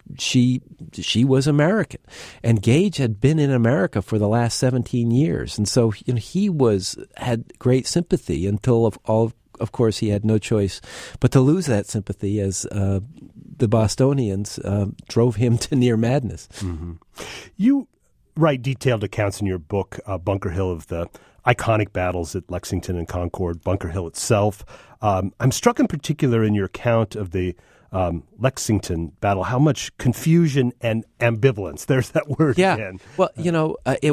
she she was American, and Gage had been in America for the last seventeen years, and so you know, he was had great sympathy until of all of course he had no choice but to lose that sympathy as uh, the Bostonians uh, drove him to near madness. Mm-hmm. You write detailed accounts in your book, uh, Bunker Hill, of the iconic battles at Lexington and Concord, Bunker Hill itself. Um, I'm struck in particular in your account of the Um, Lexington battle, how much confusion and ambivalence. There's that word yeah. again. Well, you know, uh, it,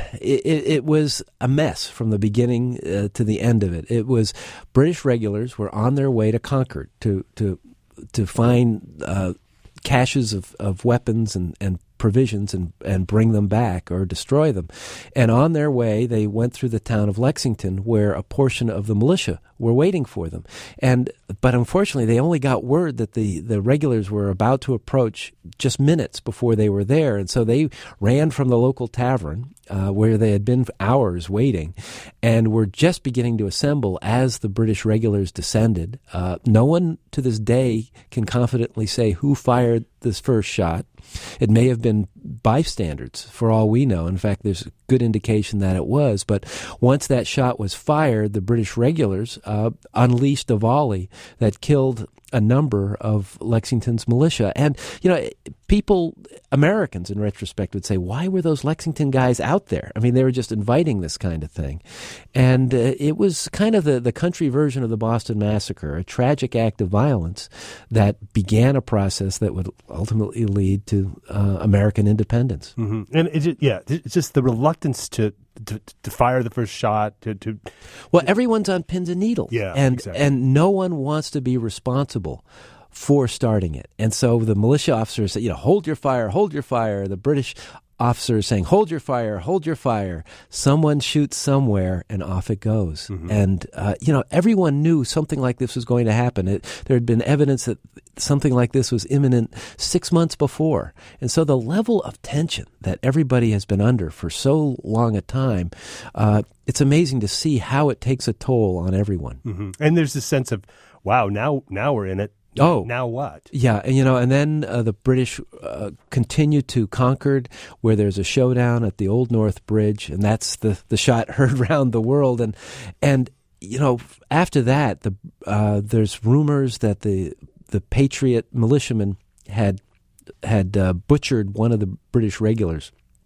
it it was a mess from the beginning uh, to the end of it. It was British regulars were on their way to Concord to to to find uh, caches of, of weapons and, and provisions and, and bring them back or destroy them. And on their way, they went through the town of Lexington, where a portion of the militia were waiting for them. And but unfortunately, they only got word that the, the regulars were about to approach just minutes before they were there. And so they ran from the local tavern, uh, where they had been for hours waiting, and were just beginning to assemble as the British regulars descended. Uh, no one to this day can confidently say who fired this first shot. It may have been bystanders, for all we know. In fact, there's a good indication that it was. But once that shot was fired, the British regulars uh, unleashed a volley that killed a number of Lexington's militia. And, you know, people, Americans in retrospect, would say, why were those Lexington guys out there? I mean, they were just inviting this kind of thing. And uh, it was kind of the, the country version of the Boston Massacre, a tragic act of violence that began a process that would ultimately lead to uh, American independence. Mm-hmm. And it's just, yeah, it's just the reluctance to To, to fire the first shot. To, to well, everyone's on pins and needles, yeah, and exactly. and no one wants to be responsible for starting it. And so the militia officers say, you know, hold your fire, hold your fire. The British officers saying, hold your fire, hold your fire. Someone shoots somewhere, and off it goes. Mm-hmm. And uh, you know, everyone knew something like this was going to happen. It, there had been evidence that something like this was imminent six months before. And so the level of tension that everybody has been under for so long a time, uh, it's amazing to see how it takes a toll on everyone. Mm-hmm. And there's this sense of, wow, now now we're in it. Oh, now what? Yeah, and you know, and then uh, the British uh, continue to Concord, where there's a showdown at the Old North Bridge, and that's the the shot heard around the world. And and you know, after that, the uh, there's rumors that the the Patriot militiamen had had uh, butchered one of the British regulars.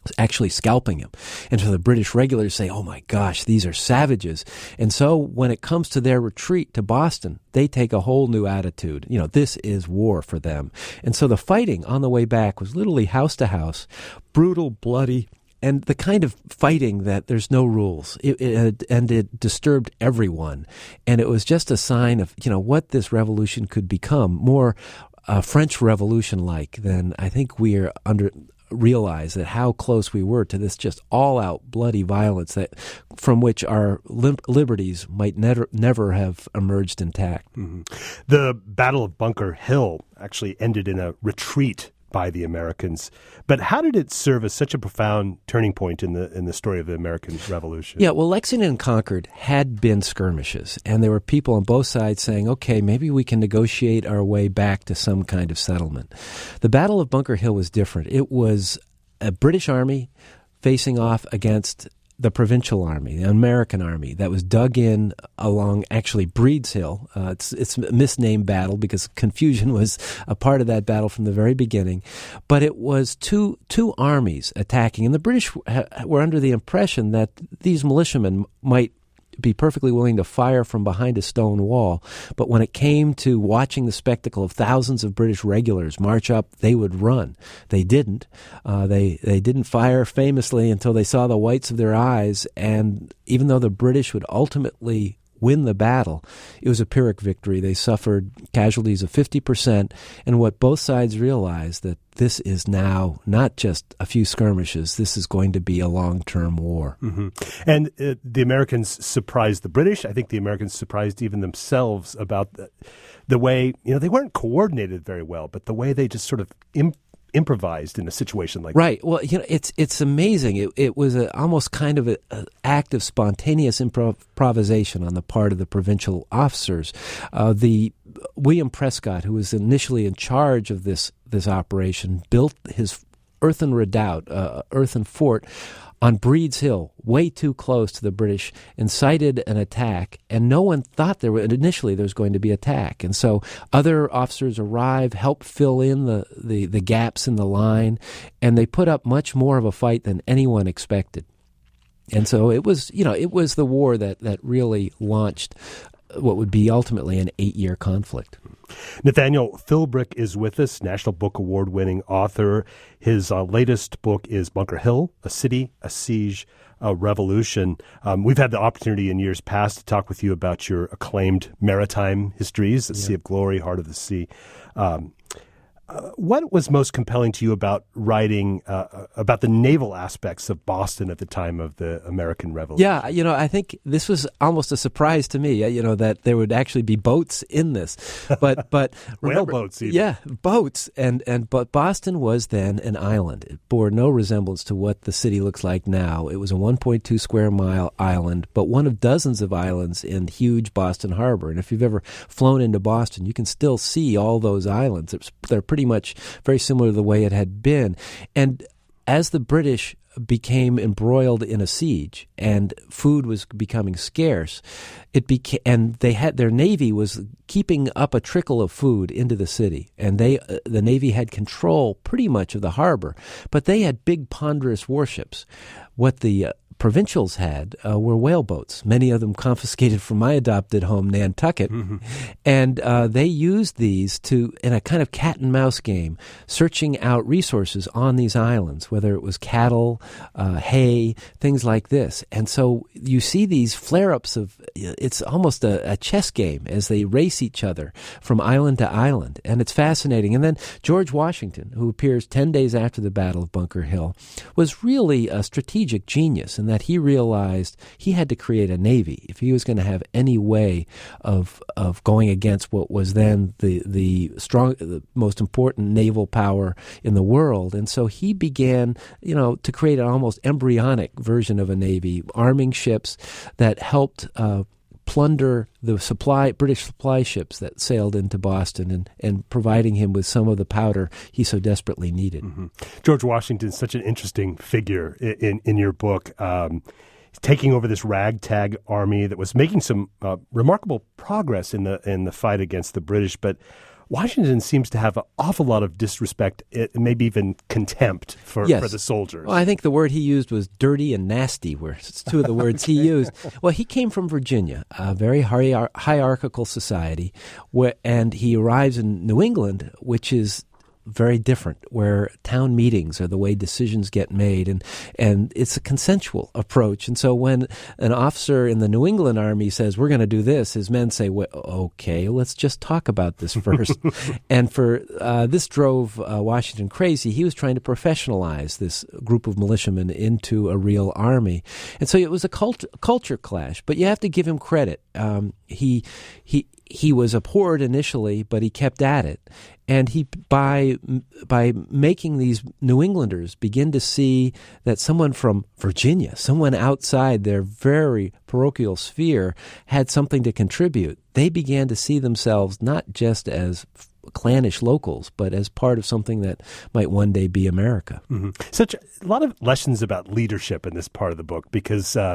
actually scalping him. And so the British regulars say, oh my gosh, these are savages. And so when it comes to their retreat to Boston, they take a whole new attitude. You know, this is war for them. And so the fighting on the way back was literally house to house, brutal, bloody, and the kind of fighting that there's no rules. It, it, and it disturbed everyone. And it was just a sign of, you know, what this revolution could become, more uh, French Revolution-like than I think we are under... realize that how close we were to this just all-out bloody violence that from which our li- liberties might never never have emerged intact. Mm-hmm. The Battle of Bunker Hill actually ended in a retreat by the Americans. But how did it serve as such a profound turning point in the in the story of the American Revolution? Yeah, well, Lexington and Concord had been skirmishes, and there were people on both sides saying, okay, maybe we can negotiate our way back to some kind of settlement. The Battle of Bunker Hill was different. It was a British army facing off against the provincial army, the American army, that was dug in along actually Breed's Hill. Uh, it's, it's a misnamed battle because confusion was a part of that battle from the very beginning. But it was two two armies attacking, and the British ha- were under the impression that these militiamen might be perfectly willing to fire from behind a stone wall. But when it came to watching the spectacle of thousands of British regulars march up, they would run. They didn't. Uh, they, they didn't fire famously until they saw the whites of their eyes. And even though the British would ultimately win the battle, it was a Pyrrhic victory. They suffered casualties of fifty percent. And what both sides realized, that this is now not just a few skirmishes. This is going to be a long-term war. Mm-hmm. And uh, the Americans surprised the British. I think the Americans surprised even themselves about the, the way, you know, they weren't coordinated very well, but the way they just sort of imp- improvised in a situation like right. that. Right. Well, you know, it's it's amazing. It, it was a, almost kind of an act of spontaneous improv- improvisation on the part of the provincial officers. Uh, the William Prescott, who was initially in charge of this this operation, built his earthen redoubt, uh, earthen fort, on Breed's Hill, way too close to the British, incited an attack, and no one thought there were, initially there was going to be attack. And so other officers arrive, help fill in the, the, the gaps in the line, and they put up much more of a fight than anyone expected. And so it was, you know, it was the war that, that really launched what would be ultimately an eight-year conflict. Nathaniel Philbrick is with us, National Book Award-winning author. His uh, latest book is Bunker Hill, A City, a Siege, a Revolution. Um, we've had the opportunity in years past to talk with you about your acclaimed maritime histories, The yeah. Sea of Glory, Heart of the Sea. Um, Uh, what was most compelling to you about writing uh, about the naval aspects of Boston at the time of the American Revolution? Yeah, you know, I think this was almost a surprise to me, you know, that there would actually be boats in this. But but remember, whaleboats even. Yeah, boats. And, and but Boston was then an island. It bore no resemblance to what the city looks like now. It was a one point two square mile island, but one of dozens of islands in huge Boston Harbor. And if you've ever flown into Boston, you can still see all those islands. It's, they're pretty much very similar to the way it had been. And as the British became embroiled in a siege and food was becoming scarce, it became, and they had their navy was keeping up a trickle of food into the city, and they uh, the navy had control pretty much of the harbor, but they had big ponderous warships. What the uh, provincials had uh, were whaleboats, many of them confiscated from my adopted home, Nantucket. Mm-hmm. And uh, they used these to, in a kind of cat and mouse game, searching out resources on these islands, whether it was cattle, uh, hay, things like this. And so you see these flare-ups of, it's almost a, a chess game as they race each other from island to island. And it's fascinating. And then George Washington, who appears ten days after the Battle of Bunker Hill, was really a strategic genius in that he realized he had to create a navy if he was going to have any way of of going against what was then the the strong, the most important naval power in the world. And so he began, you know, to create an almost embryonic version of a navy, arming ships that helped uh, plunder the supply British supply ships that sailed into Boston, and, and providing him with some of the powder he so desperately needed. Mm-hmm. George Washington is such an interesting figure in, in, in your book. Um, taking over this ragtag army that was making some uh, remarkable progress in the in the fight against the British. But Washington seems to have an awful lot of disrespect, maybe even contempt for, yes. for the soldiers. Well, I think the word he used was dirty and nasty, were two of the words he used. Well, he came from Virginia, a very hier- hierarchical society, where, and he arrives in New England, which is very different, where town meetings are the way decisions get made, and and it's a consensual approach. And so when an officer in the New England Army says, we're going to do this, his men say, well, okay, let's just talk about this first. And for uh, this drove uh, Washington crazy. He was trying to professionalize this group of militiamen into a real army. And so it was a cult- culture clash, but you have to give him credit. Um, he he he was abhorred initially, but he kept at it. And he, by by making these New Englanders begin to see that someone from Virginia, someone outside their very parochial sphere, had something to contribute, they began to see themselves not just as clannish locals, but as part of something that might one day be America. Mm-hmm. Such a lot of lessons about leadership in this part of the book, because uh,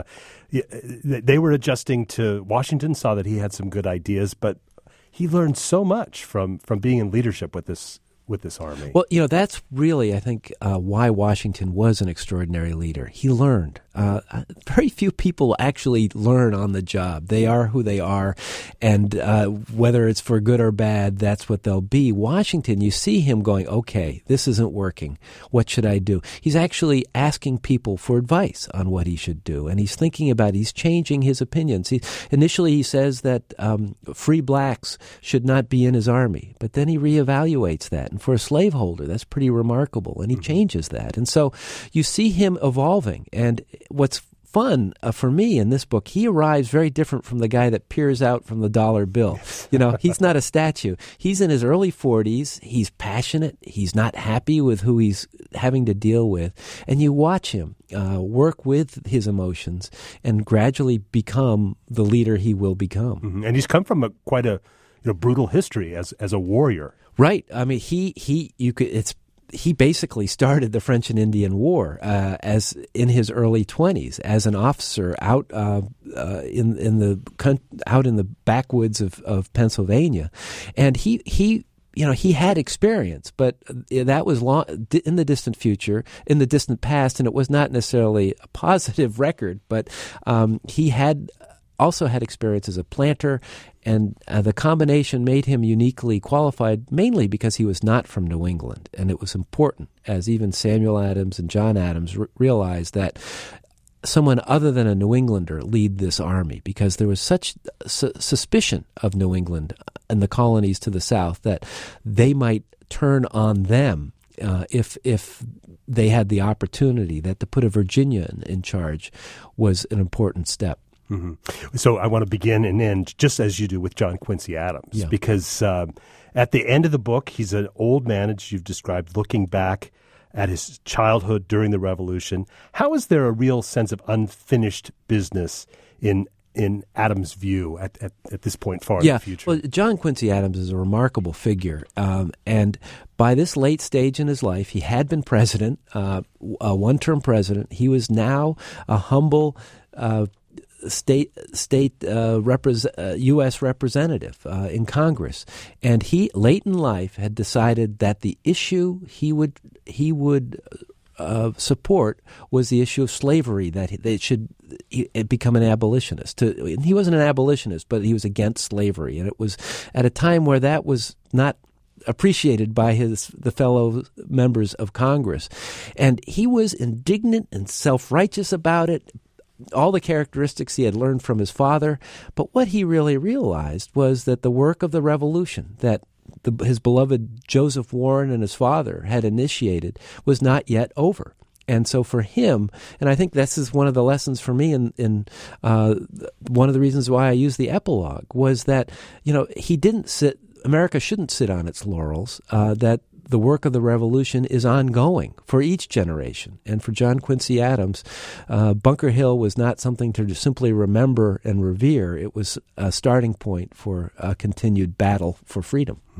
they were adjusting to Washington, saw that he had some good ideas, but he learned so much from, from being in leadership with this with this army. Well, you know, that's really, I think, uh, why Washington was an extraordinary leader. He learned. Uh, very few people actually learn on the job. They are who they are, and uh, whether it's for good or bad, that's what they'll be. Washington, you see him going, okay, this isn't working. What should I do? He's actually asking people for advice on what he should do, and he's thinking about, he's changing his opinions. He, initially, he says that um, free blacks should not be in his army, but then he reevaluates that. And for a slaveholder, that's pretty remarkable, and he mm-hmm. changes that. And so you see him evolving. And what's fun uh, for me in this book, he arrives very different from the guy that peers out from the dollar bill. You know, he's not a statue. He's in his early forties. He's passionate. He's not happy with who he's having to deal with. And you watch him uh, work with his emotions and gradually become the leader he will become. Mm-hmm. And he's come from a, quite a you know, brutal history as as a warrior. Right. I mean, he he you could it's he basically started the French and Indian War uh, as in his early twenties as an officer out uh, uh, in in the out in the backwoods of, of Pennsylvania, and he he. You know, he had experience, but that was long, in the distant future, in the distant past, and it was not necessarily a positive record. But um, he had also had experience as a planter, and uh, the combination made him uniquely qualified, mainly because he was not from New England. And it was important, as even Samuel Adams and John Adams r- realized, that someone other than a New Englander lead this army, because there was such su- suspicion of New England and the colonies to the south that they might turn on them uh, if if they had the opportunity, that to put a Virginian in charge was an important step. Mm-hmm. So I want to begin and end just as you do with John Quincy Adams, yeah. because uh, at the end of the book, he's an old man, as you've described, looking back at his childhood during the Revolution. How is there a real sense of unfinished business in in Adams' view at, at, at this point far yeah. in the future? Well, John Quincy Adams is a remarkable figure, um, and by this late stage in his life, he had been president, uh, a one-term president. He was now a humble uh, state state uh, repres- uh, U S representative uh, in Congress, and he late in life had decided that the issue he would he would uh, support was the issue of slavery, that it should he, it become an abolitionist. To, he wasn't an abolitionist, but he was against slavery, and it was at a time where that was not appreciated by his the fellow members of Congress, and he was indignant and self-righteous about it. All the characteristics he had learned from his father, but what he really realized was that the work of the Revolution that the, his beloved Joseph Warren and his father had initiated was not yet over. And so for him, and I think this is one of the lessons for me, in, in uh, one of the reasons why I use the epilogue, was that, you know, he didn't sit, America shouldn't sit on its laurels, uh, that the work of the Revolution is ongoing for each generation. And for John Quincy Adams, uh, Bunker Hill was not something to simply remember and revere. It was a starting point for a continued battle for freedom. Mm-hmm.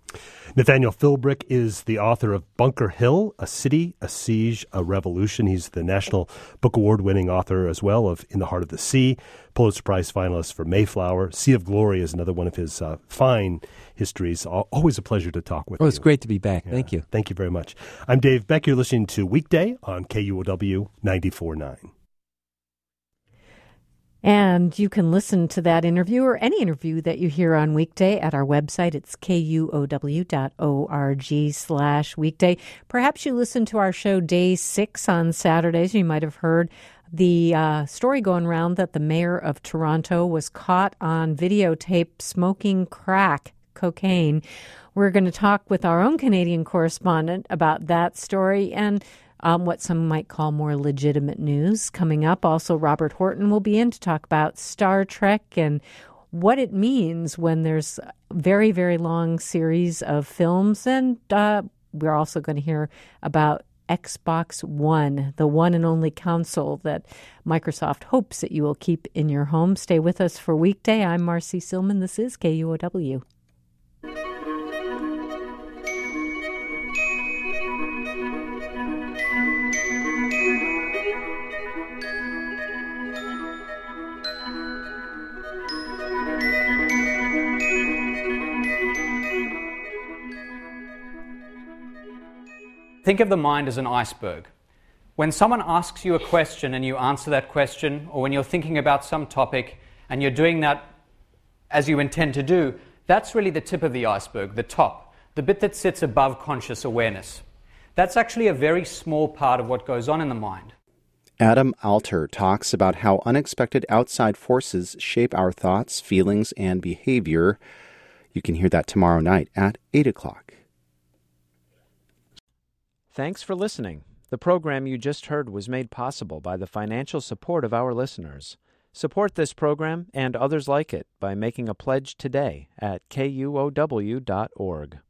Nathaniel Philbrick is the author of Bunker Hill, A City, a Siege, a Revolution. He's the National Book Award-winning author as well of In the Heart of the Sea, Pulitzer Prize finalist for Mayflower. Sea of Glory is another one of his uh, fine histories. Always a pleasure to talk with oh, you. Oh, it's great to be back. Yeah, Thank you. Thank you very much. I'm Dave Beck. You're listening to Weekday on K U O W ninety-four point nine. And you can listen to that interview or any interview that you hear on Weekday at our website. It's K U O W dot org slash weekday. Perhaps you listen to our show Day six on Saturdays. You might have heard the uh, story going around that the mayor of Toronto was caught on videotape smoking crack cocaine. We're going to talk with our own Canadian correspondent about that story and Um, what some might call more legitimate news coming up. Also, Robert Horton will be in to talk about Star Trek and what it means when there's a very, very long series of films. And uh, we're also going to hear about Xbox One, the one and only console that Microsoft hopes that you will keep in your home. Stay with us for Weekday. I'm Marcy Silman. This is K U O W. Think of the mind as an iceberg. When someone asks you a question and you answer that question, or when you're thinking about some topic and you're doing that as you intend to do, that's really the tip of the iceberg, the top, the bit that sits above conscious awareness. That's actually a very small part of what goes on in the mind. Adam Alter talks about how unexpected outside forces shape our thoughts, feelings, and behavior. You can hear that tomorrow night at eight o'clock. Thanks for listening. The program you just heard was made possible by the financial support of our listeners. Support this program and others like it by making a pledge today at K U O W dot org.